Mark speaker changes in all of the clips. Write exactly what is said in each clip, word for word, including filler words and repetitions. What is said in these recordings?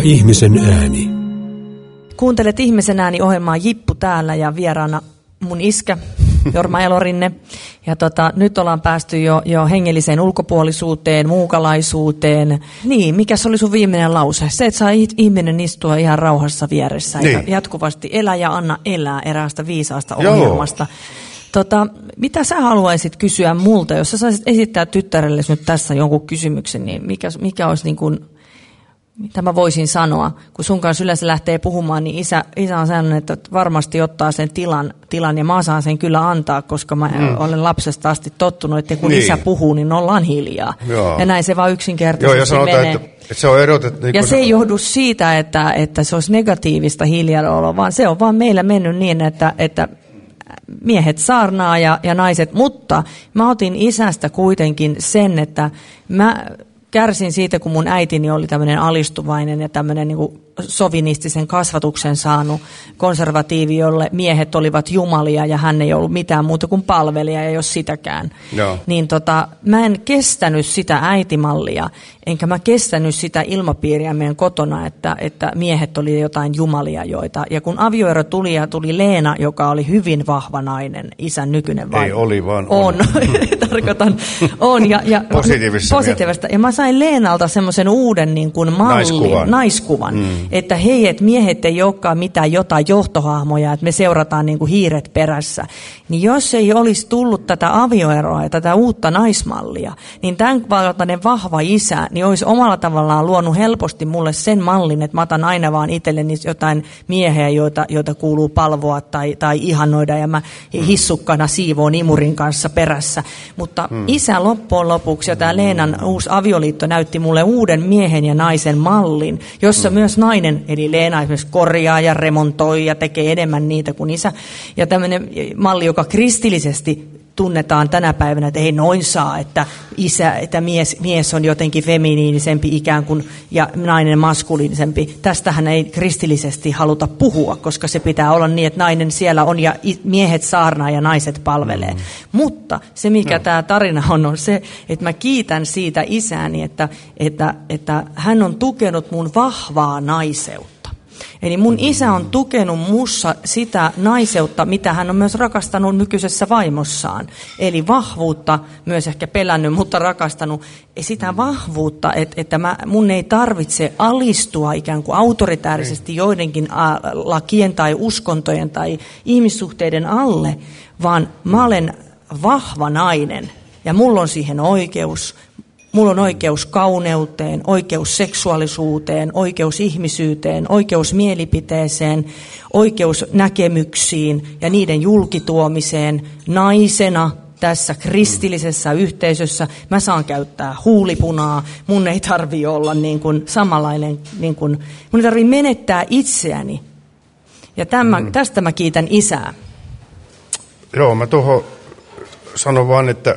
Speaker 1: ja ihmisen ääni.
Speaker 2: Kuuntelet Ihmisen ääni-ohjelmaa, Jippu täällä ja vieraana mun iskä Jorma Elorinne. Ja tota, nyt ollaan päästy jo, jo hengelliseen ulkopuolisuuteen, muukalaisuuteen. Niin, mikä se oli sun viimeinen lause? Se, että saa ihminen istua ihan rauhassa vieressä niin. Ja jatkuvasti elä ja anna elää eräästä viisaasta ohjelmasta. Tota, mitä sä haluaisit kysyä multa, jos sä saisit esittää tyttärelle nyt tässä jonkun kysymyksen, niin mikä, mikä olisi niin kuin, mitä mä voisin sanoa? Kun sun kanssa yleensä lähtee puhumaan, niin isä, isä on sanonut, että varmasti ottaa sen tilan, tilan ja mä osaan sen kyllä antaa, koska mä mm. olen lapsesta asti tottunut, että kun niin. isä puhuu, niin ollaan hiljaa. Joo. Ja näin se vaan yksinkertaisesti Joo, ja sanotaan, menee. Että, että se on erotettu. Niin ja se ei johdu siitä, että, että se olisi negatiivista hiljaoloa, vaan se on vaan meillä mennyt niin, että, että miehet saarnaa ja, ja naiset, mutta mä otin isästä kuitenkin sen, että mä kärsin siitä, kun mun äitini oli tämmöinen alistuvainen ja tämmöinen niin kuin sovinistisen kasvatuksen saanut konservatiivi, jolle miehet olivat jumalia ja hän ei ollut mitään muuta kuin palvelija ja jos sitäkään. Joo. Niin tota, mä en kestänyt sitä äitimallia, enkä mä kestänyt sitä ilmapiiriä meidän kotona, että, että miehet oli jotain jumalia joita. Ja kun avioero tuli ja tuli Leena, joka oli hyvin vahva nainen, isän nykyinen vaimo.
Speaker 3: Ei oli, vaan on.
Speaker 2: On, tarkoitan, on. Ja, ja,
Speaker 3: positiivista.
Speaker 2: Positiivista. Ja mä sain Leenalta semmoisen uuden niin kuin mallin, naiskuvan. naiskuvan. Mm. Että hei, että miehet ei olekaan mitään jotain johtohahmoja, että me seurataan niin kuin hiiret perässä. Niin jos ei olisi tullut tätä avioeroa ja tätä uutta naismallia, niin tämän kaltainen vahva isä niin olisi omalla tavallaan luonut helposti mulle sen mallin, että mä otan aina vaan itselleni jotain miehiä, joita, joita kuuluu palvoa tai, tai ihannoida ja mä hissukkana siivoon imurin kanssa perässä. Mutta hmm. isä loppujen lopuksi ja tämä Leenan uusi avioliitto näytti mulle uuden miehen ja naisen mallin, jossa hmm. myös nainen, eli Leena esimerkiksi korjaa ja remontoi ja tekee enemmän niitä kuin isä. Ja tämmöinen malli, joka kristillisesti tunnetaan tänä päivänä, että ei noin saa, että isä, että mies, mies on jotenkin feminiinisempi ikään kuin ja nainen maskuliinisempi. Tästähän ei kristillisesti haluta puhua, koska se pitää olla niin, että nainen siellä on ja miehet saarnaa ja naiset palvelee. Mm. Mutta se, mikä no. tämä tarina on, on se, että mä kiitän siitä isääni, että, että, että hän on tukenut mun vahvaa naiseutta. Eli mun isä on tukenut mussa sitä naiseutta, mitä hän on myös rakastanut nykyisessä vaimossaan. Eli vahvuutta, myös ehkä pelännyt, mutta rakastanut sitä vahvuutta, että, että mä, mun ei tarvitse alistua ikään kuin autoritäärisesti joidenkin lakien tai uskontojen tai ihmissuhteiden alle, vaan mä olen vahva nainen ja mulla on siihen oikeus. Mulla on oikeus kauneuteen, oikeus seksuaalisuuteen, oikeus ihmisyyteen, oikeus mielipiteeseen, oikeus näkemyksiin ja niiden julkituomiseen naisena tässä kristillisessä yhteisössä. Mä saan käyttää huulipunaa, mun ei tarvitse olla niin kuin samanlainen, niin kuin, mun ei tarvitse menettää itseäni. Ja tämän, mm. tästä mä kiitän isää.
Speaker 3: Joo, mä tuohon sanon vaan, että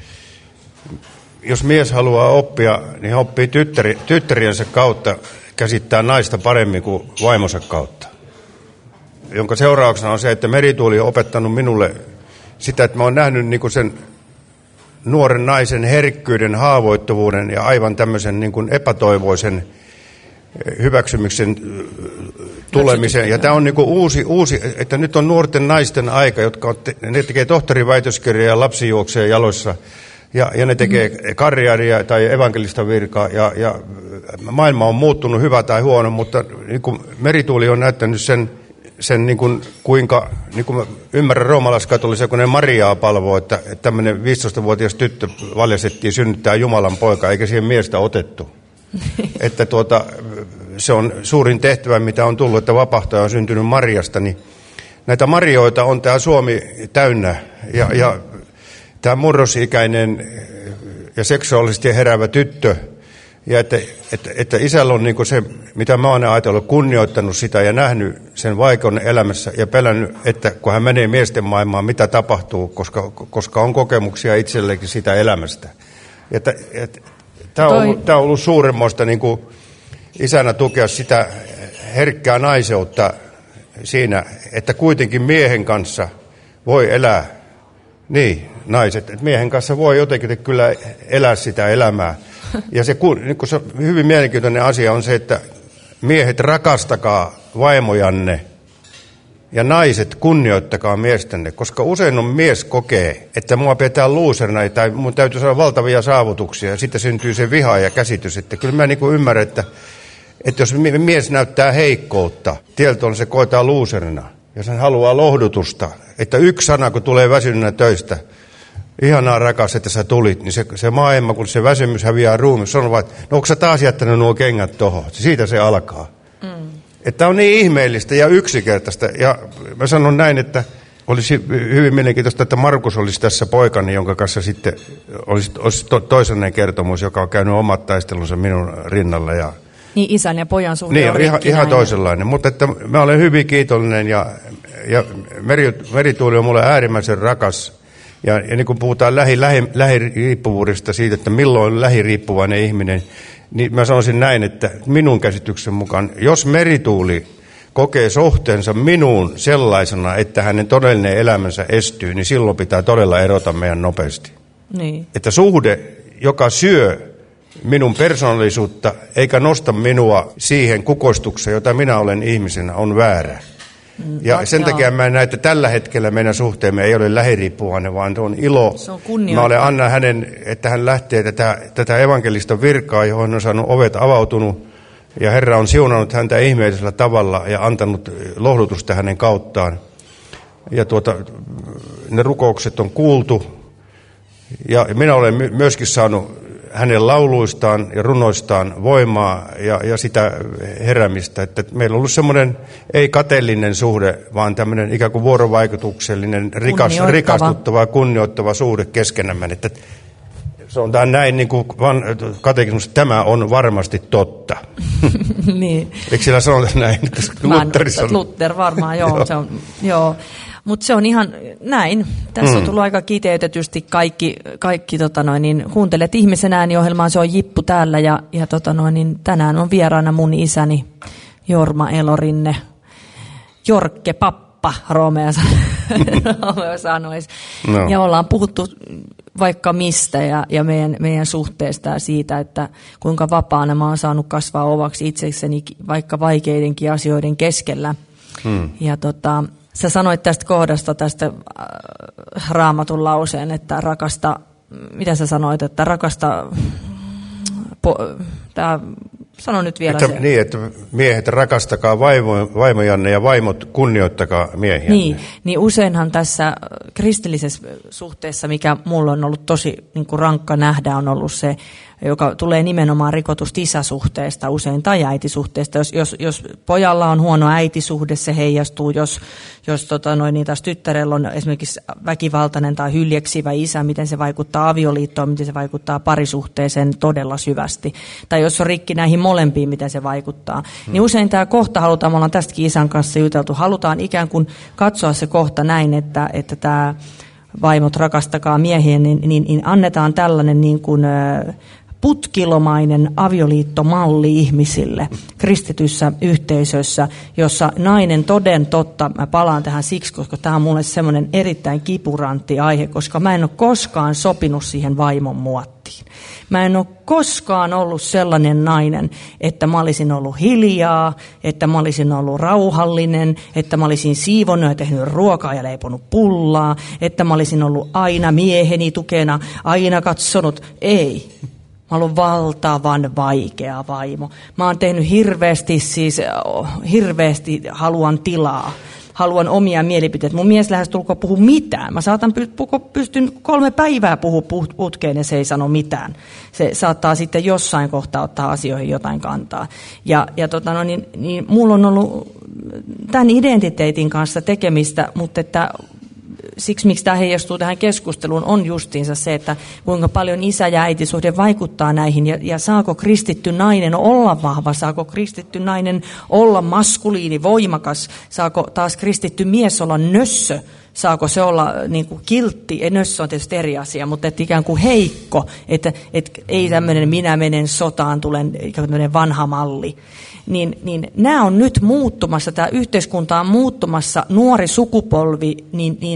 Speaker 3: jos mies haluaa oppia, niin hän oppii tyttäri, tyttäriensä kautta käsittää naista paremmin kuin vaimonsa kautta. Jonka seurauksena on se, että Merituuli on opettanut minulle sitä, että mä oon nähnyt niin kuin sen nuoren naisen herkkyyden, haavoittuvuuden ja aivan tämmöisen niin kuin epätoivoisen hyväksymyksen tulemisen. Ja tämä on niin kuin uusi, uusi, että nyt on nuorten naisten aika, jotka on, ne tekee tohtoriväitöskirjaa ja lapsi juoksee jaloissa. Ja, ja ne tekee karjaaria tai evankelista virkaa, ja, ja maailma on muuttunut hyvä tai huono, mutta niin kuin Merituuli on näyttänyt sen, sen niin kuin, kuinka, niin kuin ymmärrän roomalaiskatolisen Mariaa palvoo, että, että tämmöinen viisitoistavuotias tyttö valjastettiin synnyttää Jumalan poika, eikä siihen miestä otettu. Että tuota, se on suurin tehtävä, mitä on tullut, että vapahtaja on syntynyt Mariasta, niin näitä Marioita on tämä Suomi täynnä, ja, ja tämä murrosikäinen ja seksuaalisesti heräävä tyttö, ja että, että, että isällä on niin kuin se, mitä mä oon ajatellut, kunnioittanut sitä ja nähnyt sen vaikeuden elämässä ja pelännyt, että kun hän menee miesten maailmaan, mitä tapahtuu, koska, koska on kokemuksia itsellekin sitä elämästä. Että, että, tämä, on ollut, tämä on ollut suuremmoista niin kuin isänä tukea sitä herkkää naiseutta siinä, että kuitenkin miehen kanssa voi elää. Niin, naiset. Että miehen kanssa voi jotenkin kyllä elää sitä elämää. Ja se, niin se hyvin mielenkiintoinen asia on se, että miehet rakastakaa vaimojanne ja naiset kunnioittakaa miestänne, koska usein on mies kokee, että mua pidetään luuserina tai mun täytyy saada valtavia saavutuksia ja sitten syntyy se viha ja käsitys, että kyllä mä niin kuin ymmärrän, että, että jos mies näyttää heikkoutta, tieltä se koetaan luuserina ja sen haluaa lohdutusta, että yksi sana kun tulee väsyneenä töistä, ihanaa rakas, että sä tulit, niin se, se maailma, kun se väsymys häviää ruumiin, sanoo vaan, että no onko sä taas jättänyt nuo kengät tohon? Siitä se alkaa. Mm. Että on niin ihmeellistä ja yksinkertaista. Ja mä sanon näin, että olisi hyvin mielenkiintoista, että Markus olisi tässä poikani, jonka kanssa sitten olisi, olisi to, toisenlainen kertomus, joka on käynyt omat taistelunsa minun rinnalla. Ja
Speaker 2: niin isän ja pojan suhde
Speaker 3: niin,
Speaker 2: on
Speaker 3: ihan, ihan toisenlainen. Mutta että mä olen hyvin kiitollinen ja, ja meri, Merituuli on mulle äärimmäisen rakas. Ja, ja niin kun puhutaan lähi, lähi, lähiriippuvuudesta siitä, että milloin on lähiriippuvainen ihminen, niin mä sanoisin näin, että minun käsityksen mukaan, jos Merituuli kokee suhteensa minuun sellaisena, että hänen todellinen elämänsä estyy, niin silloin pitää todella erota meidän nopeasti. Niin. Että suhde, joka syö minun persoonallisuutta, eikä nosta minua siihen kukoistukseen, jota minä olen ihmisenä, on väärä. Ja no, sen joo. takia mä näen, että tällä hetkellä meidän suhteemme ei ole lähiriippuvainen, vaan on ilo.
Speaker 2: Se on
Speaker 3: mä olen anna hänen, että hän lähtee tätä, tätä evankelista virkaa, johon on saanut ovet avautunut. Ja Herra on siunannut häntä ihmeellisellä tavalla ja antanut lohdutusta hänen kauttaan. Ja tuota, ne rukoukset on kuultu. Ja minä olen myöskin saanut hänen lauluistaan ja runoistaan voimaa ja, ja sitä heräämistä, että meillä on ollut semmoinen ei kateellinen suhde, vaan tämmöinen ikään kuin vuorovaikutuksellinen, rikas, rikastuttava ja kunnioittava suhde keskenämme. Että se on tämä näin niin kuin katekismus, tämä on varmasti totta.
Speaker 2: Niin.
Speaker 3: Eikö siellä sanota näin?
Speaker 2: Luther, Luther varmaan, joo. joo. Se on, joo. Mutta se on ihan näin. Tässä mm. on tullut aika kiteytetysti kaikki, kaikki tota noin, niin, kuuntelet ihmisen ääniohjelmaa, se on Jippu täällä ja, ja tota noin, niin, tänään on vieraana mun isäni Jorma Elorinne, Jorkke Pappa, Romeo sanoisi. No. Ja ollaan puhuttu vaikka mistä ja, ja meidän, meidän suhteesta ja siitä, että kuinka vapaana mä oon saanut kasvaa ovaksi itsekseni vaikka vaikeidenkin asioiden keskellä. Mm. Ja tota... Sä sanoit tästä kohdasta, tästä äh, Raamatun lauseen, että rakasta, mitä sä sanoit, että rakasta, po, tää, sano nyt vielä
Speaker 3: että,
Speaker 2: se.
Speaker 3: Niin, että miehet rakastakaa vaimo, vaimojanne ja vaimot kunnioittakaa miehiä.
Speaker 2: Niin, niin useinhan tässä kristillisessä suhteessa, mikä mulla on ollut tosi niin kuin rankka nähdä, on ollut se, joka tulee nimenomaan rikotusta isäsuhteesta usein tai äitisuhteesta. Jos, jos, jos pojalla on huono äitisuhde, se heijastuu. Jos, jos tota, noin, niin taas tyttärellä on esimerkiksi väkivaltainen tai hyljeksivä isä, miten se vaikuttaa avioliittoon, miten se vaikuttaa parisuhteeseen todella syvästi. Tai jos on rikki näihin molempiin, miten se vaikuttaa. Hmm. Niin usein tämä kohta halutaan, me ollaan tästäkin isän kanssa juteltu, halutaan ikään kuin katsoa se kohta näin, että, että tämä vaimot rakastakaa miehiä, niin, niin, niin annetaan tällainen niin kuin putkilomainen avioliittomalli ihmisille kristityssä yhteisössä, jossa nainen toden totta, mä palaan tähän siksi, koska tämä on mulle semmoinen erittäin kipurantti aihe, koska mä en ole koskaan sopinut siihen vaimon muottiin. Mä en ole koskaan ollut sellainen nainen, että mä olisin ollut hiljaa, että mä olisin ollut rauhallinen, että mä olisin siivonnut ja tehnyt ruokaa ja leiponut pullaa, että mä olisin ollut aina mieheni tukena, aina katsonut. Ei. Mä olen valtavan vaikea vaimo. Mä oon tehnyt hirveästi, siis hirveästi haluan tilaa. Haluan omia mielipiteitä. Mun mies lähes tulkoon puhu mitään. Mä saatan pystyn kolme päivää puhua putkeen ja se ei sano mitään. Se saattaa sitten jossain kohtaa ottaa asioihin jotain kantaa. Ja, ja tota no, niin, niin mulla on ollut tämän identiteetin kanssa tekemistä, mutta että siksi, miksi tämä heijastuu tähän keskusteluun, on justiinsa se, että kuinka paljon isä- ja äitisuhde vaikuttaa näihin, ja, ja saako kristitty nainen olla vahva, saako kristitty nainen olla maskuliini, voimakas, saako taas kristitty mies olla nössö, saako se olla niin kuin kiltti, nössö on tietysti eri asia, mutta että ikään kuin heikko, että, että ei tämmöinen minä menen sotaan, tulen tämmöinen vanha malli. Niin, niin nämä on nyt muuttumassa, tämä yhteiskunta on muuttumassa, nuori sukupolvi, niin, niin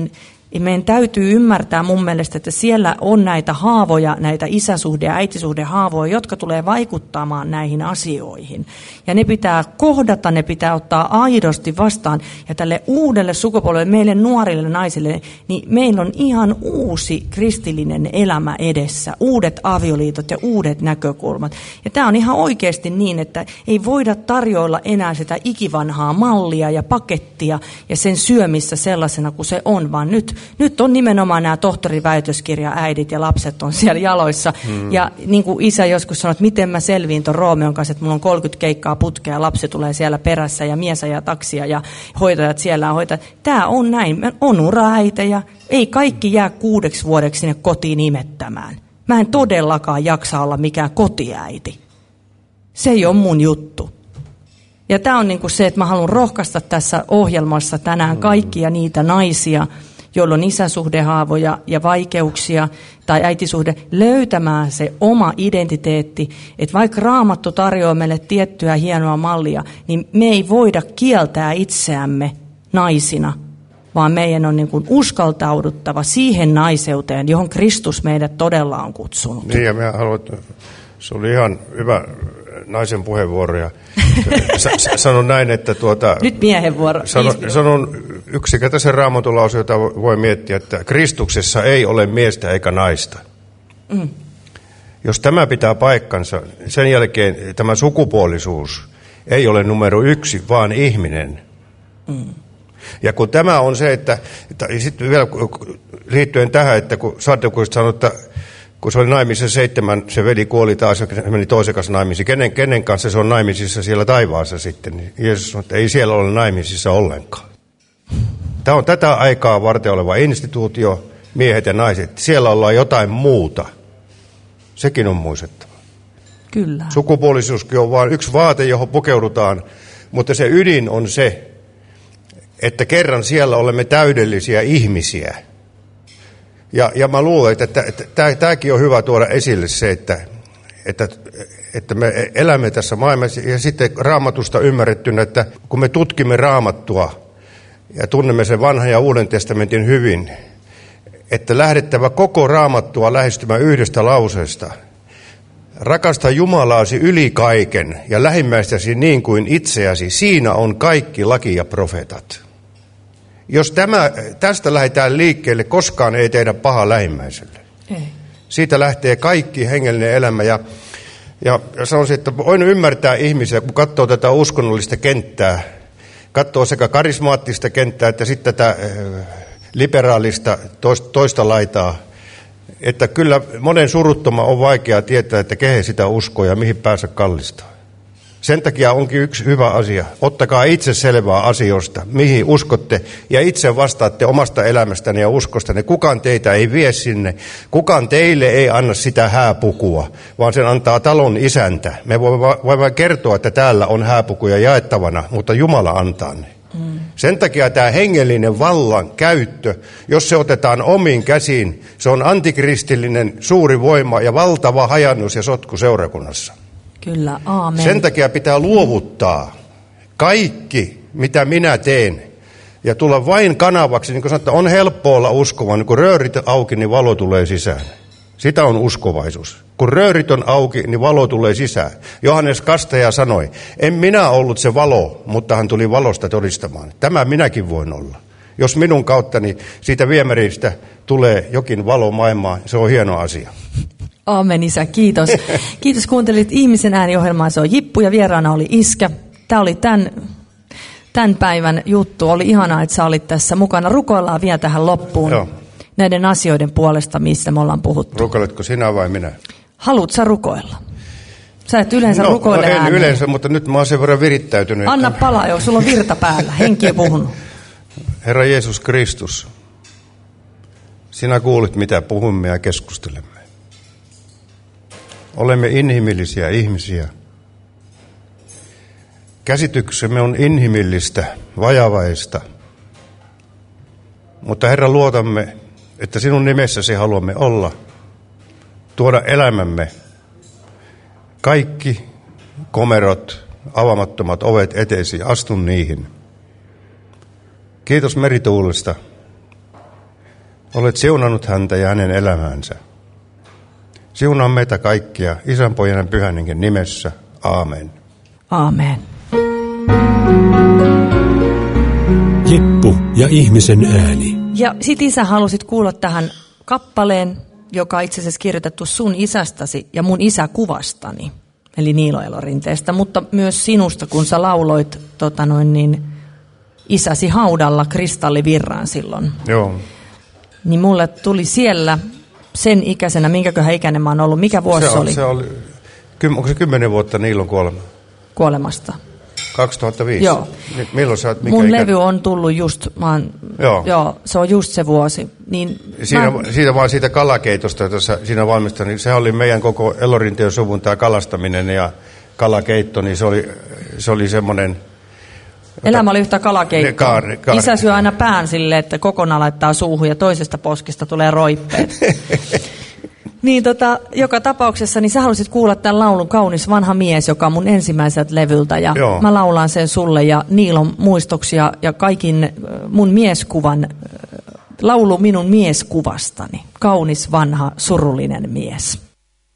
Speaker 2: Meidän täytyy ymmärtää mun mielestä, että siellä on näitä haavoja, näitä isäsuhde- ja äitisuhdehaavoja, jotka tulee vaikuttamaan näihin asioihin. Ja ne pitää kohdata, ne pitää ottaa aidosti vastaan. Ja tälle uudelle sukupolvelle, meille nuorille naisille, niin meillä on ihan uusi kristillinen elämä edessä. Uudet avioliitot ja uudet näkökulmat. Ja tämä on ihan oikeasti niin, että ei voida tarjoilla enää sitä ikivanhaa mallia ja pakettia ja sen syömissä sellaisena kuin se on, vaan nyt Nyt on nimenomaan nämä tohtoriväitöskirja-äidit ja lapset on siellä jaloissa. Hmm. Ja niin kuin isä joskus sanoi, että miten mä selviin ton Roomeon kanssa, että mulla on kolmekymmentä keikkaa putkea ja lapsi tulee siellä perässä ja mies ajaa taksia ja hoitajat siellä on hoitajat. Tämä on näin. On ura-äitejä. Ei kaikki jää kuudeksi vuodeksi sinne kotiin imettämään. Mä en todellakaan jaksa olla mikään kotiäiti. Se ei ole mun juttu. Ja tämä on niin kuin se, että mä haluan rohkaista tässä ohjelmassa tänään kaikkia niitä naisia, joilla on isäsuhdehaavoja ja vaikeuksia tai äitisuhde, löytämään se oma identiteetti. Että vaikka Raamattu tarjoaa meille tiettyä hienoa mallia, niin me ei voida kieltää itseämme naisina, vaan meidän on niin kuin uskaltauduttava siihen naiseuteen, johon Kristus meidät todella on kutsunut.
Speaker 3: Niin, ja minä haluan, se oli ihan hyvä naisen puheenvuoro. Ja sanon näin, että tuota...
Speaker 2: Nyt miehen vuoro.
Speaker 3: Sanon, sanon yksinkertaisen raamatulause, jota voi miettiä, että Kristuksessa ei ole miestä eikä naista. Mm. Jos tämä pitää paikkansa, sen jälkeen tämä sukupuolisuus ei ole numero yksi, vaan ihminen. Mm. Ja kun tämä on se, että, että sitten vielä liittyen tähän, että kun Saddukeista sanoi, että kun se oli naimisissa seitsemän, se veli kuoli taas ja meni toisen kanssa naimisiin. Kenen, kenen kanssa se on naimisissa siellä taivaassa sitten? Niin Jeesus sanoi, että ei siellä ole naimisissa ollenkaan. Tämä on tätä aikaa varten oleva instituutio, miehet ja naiset. Siellä ollaan jotain muuta. Sekin on muistettava.
Speaker 2: Kyllä.
Speaker 3: Sukupuolisuuskin on vain yksi vaate, johon pukeudutaan, mutta se ydin on se, että kerran siellä olemme täydellisiä ihmisiä. Ja, ja mä luulen, että, että, että tämäkin on hyvä tuoda esille se, että, että, että me elämme tässä maailmassa ja sitten Raamatusta ymmärrettynä, että kun me tutkimme Raamattua ja tunnemme sen vanhan ja uuden testamentin hyvin, että lähdettävä koko Raamattua lähestymään yhdestä lauseesta. Rakasta Jumalaasi yli kaiken ja lähimmäistäsi niin kuin itseäsi, siinä on kaikki laki ja profeetat. Jos tämä, tästä lähdetään liikkeelle, koskaan ei tehdä paha lähimmäiselle. Ei. Siitä lähtee kaikki hengellinen elämä. Ja, ja sanoisin, että voin ymmärtää ihmisiä, kun katsoo tätä uskonnollista kenttää, katsoo sekä karismaattista kenttää että sitten tätä liberaalista toista laitaa, että kyllä monen suruttoma on vaikea tietää, että kehen sitä uskoo ja mihin päänsä kallistaa. Sen takia onkin yksi hyvä asia. Ottakaa itse selvää asioista, mihin uskotte, ja itse vastaatte omasta elämästänne ja uskostanne. Kukaan teitä ei vie sinne. Kukaan teille ei anna sitä hääpukua, vaan sen antaa talon isäntä. Me voimme vain kertoa, että täällä on hääpukuja jaettavana, mutta Jumala antaa ne. Mm. Sen takia tämä hengellinen vallan käyttö, jos se otetaan omiin käsiin, se on antikristillinen suuri voima ja valtava hajannus ja sotku seurakunnassa.
Speaker 2: Kyllä, aamen.
Speaker 3: Sen takia pitää luovuttaa kaikki, mitä minä teen, ja tulla vain kanavaksi. Niin kuin sanotaan, on helppo olla uskova, niin kun röörit auki, niin valo tulee sisään. Sitä on uskovaisuus. Kun röörit on auki, niin valo tulee sisään. Johannes Kastaja sanoi, en minä ollut se valo, mutta hän tuli valosta todistamaan. Tämä minäkin voin olla. Jos minun kauttani siitä viemäristä tulee jokin valo maailmaan, se on hieno asia.
Speaker 2: Aamen, isä, kiitos. Kiitos, kuuntelit Ihmisen ääni-ohjelmaa. Se on Jippu ja vieraana oli Iskä. Tämä oli tämän, tämän päivän juttu. Oli ihanaa, että sä olit tässä mukana. Rukoillaan vielä tähän loppuun.
Speaker 3: Joo.
Speaker 2: Näiden asioiden puolesta, mistä me ollaan puhuttu.
Speaker 3: Rukoiletko sinä vai minä?
Speaker 2: Haluatko sä rukoilla? Sä et yleensä
Speaker 3: no,
Speaker 2: rukoile
Speaker 3: no en
Speaker 2: ääneen.
Speaker 3: yleensä, mutta nyt mä oon sen verran virittäytynyt.
Speaker 2: Anna palaa jo, sulla on virta päällä. Henki on puhunut.
Speaker 3: Herra Jeesus Kristus, sinä kuulit, mitä puhumme ja keskustelemme. Olemme inhimillisiä ihmisiä. Käsityksemme on inhimillistä, vajavaista. Mutta Herra, luotamme, että sinun nimessäsi haluamme olla, tuoda elämämme. Kaikki komerot, avaamattomat ovet eteesi, astun niihin. Kiitos merituulesta. Olet siunannut häntä ja hänen elämäänsä. Siunaa meitä kaikkia Isän, Pojan ja Pyhän Hengen nimessä. Aamen.
Speaker 2: Aamen.
Speaker 1: Jeppu ja ihmisen ääni.
Speaker 2: Ja sit Isä halusit kuulla tähän kappaleen, joka on itse asiassa kirjoitettu sun isästäsi ja mun isäkuvastani, eli Niilo Elorinteestä, mutta myös sinusta, kun sä lauloit tota noin niin, isäsi haudalla Kristallivirraan silloin.
Speaker 3: Joo.
Speaker 2: Niin mulle tuli siellä sen ikäisenä, minkäköhän ikäinen mä oon ollut, mikä vuosi
Speaker 3: se,
Speaker 2: se oli?
Speaker 3: Se oli, onko se kymmenen vuotta Niilon kuolema?
Speaker 2: Kuolemasta.
Speaker 3: kaksituhattaviisi?
Speaker 2: Joo.
Speaker 3: Milloin sä oot, mikä
Speaker 2: mun
Speaker 3: ikä?
Speaker 2: levy on tullut just, mä oon,
Speaker 3: joo.
Speaker 2: joo, se on just se vuosi. Niin
Speaker 3: siinä,
Speaker 2: mä...
Speaker 3: Siitä vaan siitä kalakeitosta, jota siinä valmistelin, niin se oli meidän koko Elorinteen suvun tämä kalastaminen ja kalakeitto, niin se oli, se oli semmoinen...
Speaker 2: Elämä oli yhtä kalakeittoa.
Speaker 3: Kaari, kaari.
Speaker 2: Isä syö aina pään silleen, että kokonaan laittaa suuhun ja toisesta poskista tulee roippeet. Niin tota, joka tapauksessa niin sä halusit kuulla tämän laulun Kaunis vanha mies, joka on mun ensimmäiseltä levyltä. Ja joo. Mä laulan sen sulle ja Niilon muistoksia ja kaikin mun mieskuvan, laulu minun mieskuvastani. Kaunis vanha surullinen mies.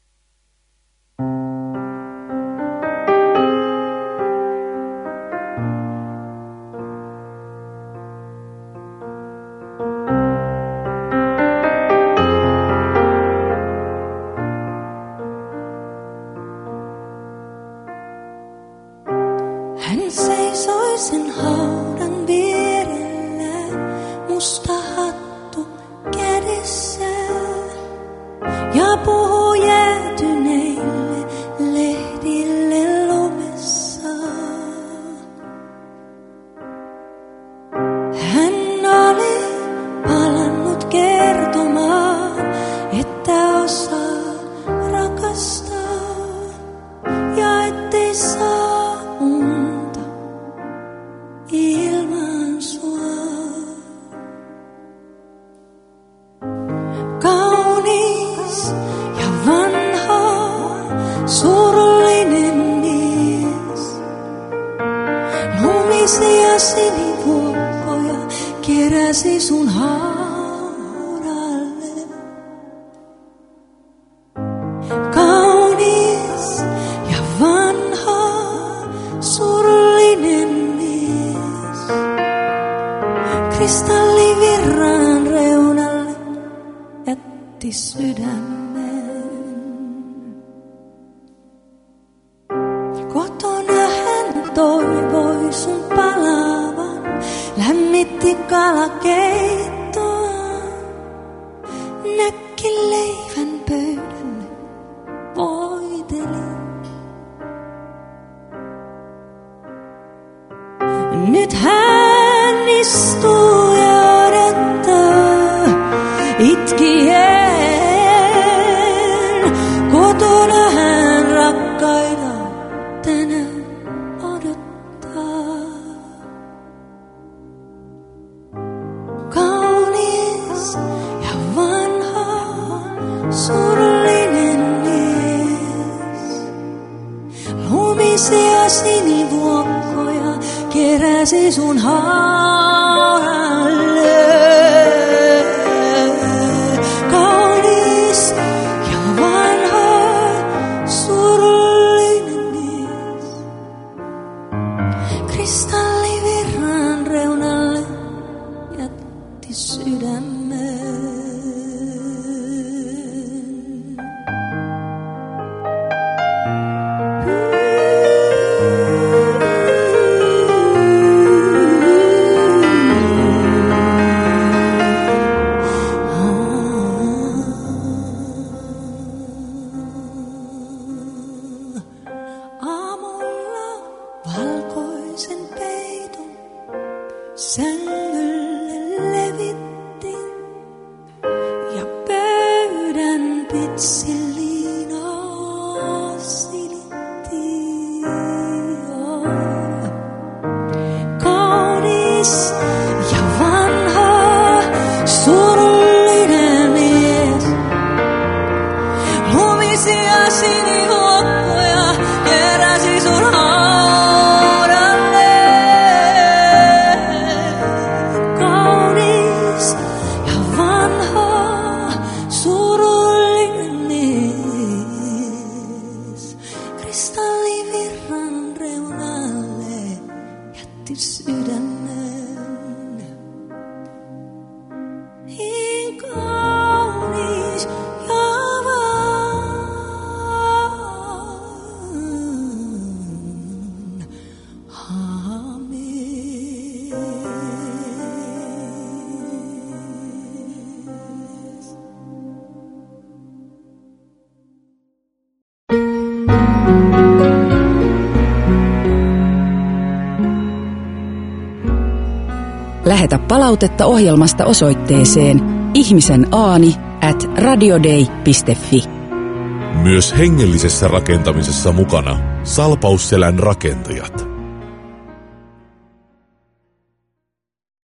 Speaker 4: Hän seisoi sen haudan vierellä, musta hattu kädessä, ja puhui jäätyneille lehdille lumessa. Hän oli palannut kertomaan, että osaa rakastaa ja ettei saa ilman sua. Kaunis ja vanha, surullinen mies. Lumisia sinivuokkoja keräsi sun haudalle. Kaunis ja vanha, surullinen Kristallivirran reunalle jätti sydämen. Kotona hän toivoi sun palavan, lämmitti kalakeittoa, näkki leivän pöydälle, voiteli. Nyt hän istuu ja odottaa itkien. Kotona hän rakkaita tänään odottaa. Kaunis ja vanha, surullinen mies. Lumisia sinivuokkoja keräsi sun haudalle. Kaunis ja vanha, surullinen mies. Kristallivirran reunalle jätti sydämen. Kristallivirran reunalle jätti sydämen. Niin kaunis ja vaan haamis.
Speaker 5: Lähetä palautetta ohjelmasta osoitteeseen ihmisen aani at radiodei piste fi.
Speaker 6: Myös hengellisessä rakentamisessa mukana Salpausselän rakentajat.